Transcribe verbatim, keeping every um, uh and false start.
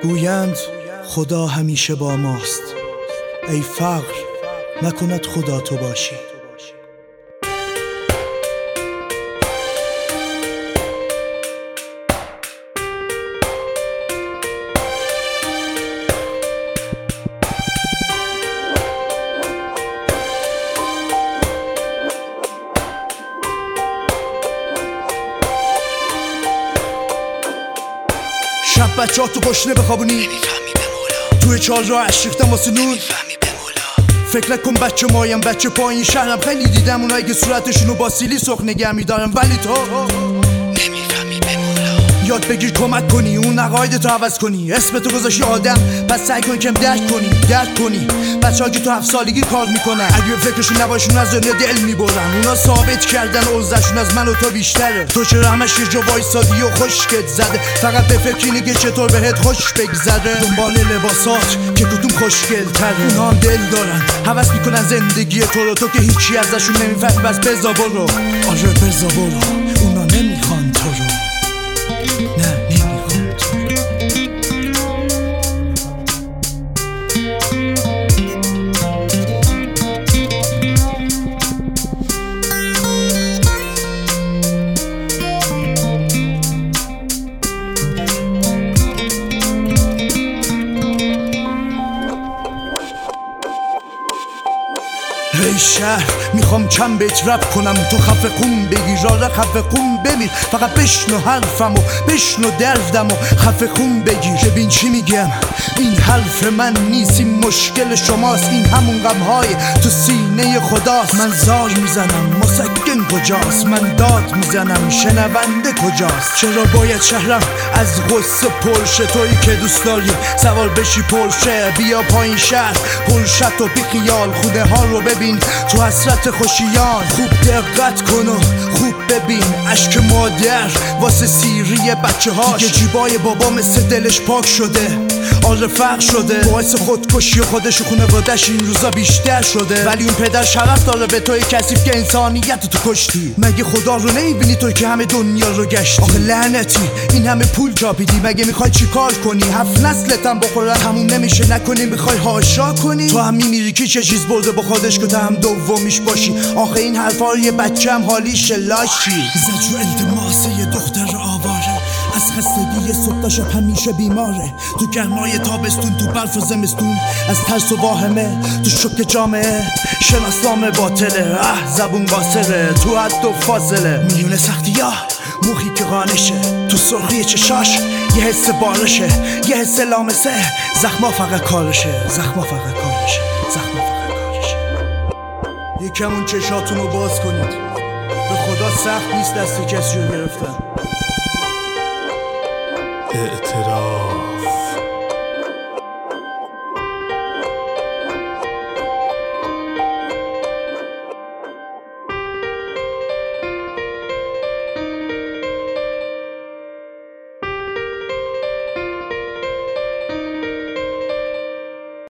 گویند خدا همیشه با ماست، ای فقر نکند خدا تو باشی. شب بچه ها تو گشنه بخوابونی، نمیفهمی به مولا. توی چال را اشریختم واسه نون، نمیفهمی به مولا. فکر نکن بچه مایم بچه پایین شهرم. خیلی دیدم اونایی که صورتشونو با سیلی سرخ نگه میدارن، ولی تو نمیفهمی به مولا. یاد بگیر کمک کنی، اون عقایدتو عوض کنی. اسم تو گذاشتی آدم، پس سعی کن کم درک کنی درک کنی بچه ها که تو هفت سالگی کار میکنن، اگه فکرشون نباشون از دنیا دل میبرن. اونا ثابت کردن عرضشون از من و تو بیشتره. تو چرا همش یه جا وایسادی و خوشگت زده؟ فقط به فکر اینه که چطور بهت خوش بگذره. دنبال لباسات که کدوم خوشگل تره. اونا هم دل دارن، هوس میکنن زندگی تو رو. تو که هیچی ازشون نمیفهمی، بس بزا برو. آره بزا برو، اونا نمیخوان تو رو. نه نمیخوان تو رو. ای شهر میخوام چند بیت رپ کنم، تو خفه خون بگیر. آره خفه خون بمیر، فقط بشنو حرفمو، بشنو دردمو. خفه خون بگیر، ببین چی میگم. این حرف من نیست، این مشکل شماست. این همون غمهای تو سینه خداست. من زار میزنم، مسکن کجاست؟ من داد میزنم، شنونده کجاست؟ چرا باید شهرم از غصه پرشه؟ تویی که دوست داری سوار بشی پرشه، بیا پایین شهر پرشت و بی خیال. خونه ها رو ببین تو حسرت خوشیان. خوب دقت کن و خوب ببین اشک مادر واسه سیری بچه هاش. دیگه جیبای بابا مثل دلش پاک شده. آره فرق شده، باعث خودکشی و خودش و خونوادش این روزا بیشتر شده. ولی اون پدر شرف داره به توی کثیف که انسانیت تو کشتی. مگه خدا رو نمیبینی توی که همه دنیا رو گشتی؟ آخه لعنتی این همه پول چاپیدی، مگه میخوای چی کار کنی؟ هفت نسلتم بخورن تموم نمیشه، نکنی میخوای هاشا کنی؟ تو هم میمیری که چه چیز برده با خودش که تو هم دومیش باشی. آخه این حرفا رو یه بچه هم حالیش لاشی. زجر التماسه یه دختر آواره، از خستگی صبح تا شب همیشه بیماره. تو گرمای تابستون، تو برف و زمستون، از ترس و واهمه تو شوک جامعه. شناسنامه باطله، اه زبون قاصره، تو حد و فاصله. میونه سختی ها موخی که قانشه، تو سرخی چشاش یه حس بارشه، یه حس لامسه. زخما فقط کارشه، زخما فقط کارشه، زخما فقط کارشه. یکم اون چشاتونو باز کنید، به خدا سخت نیست دست کسی رو گرفتن. اعتراف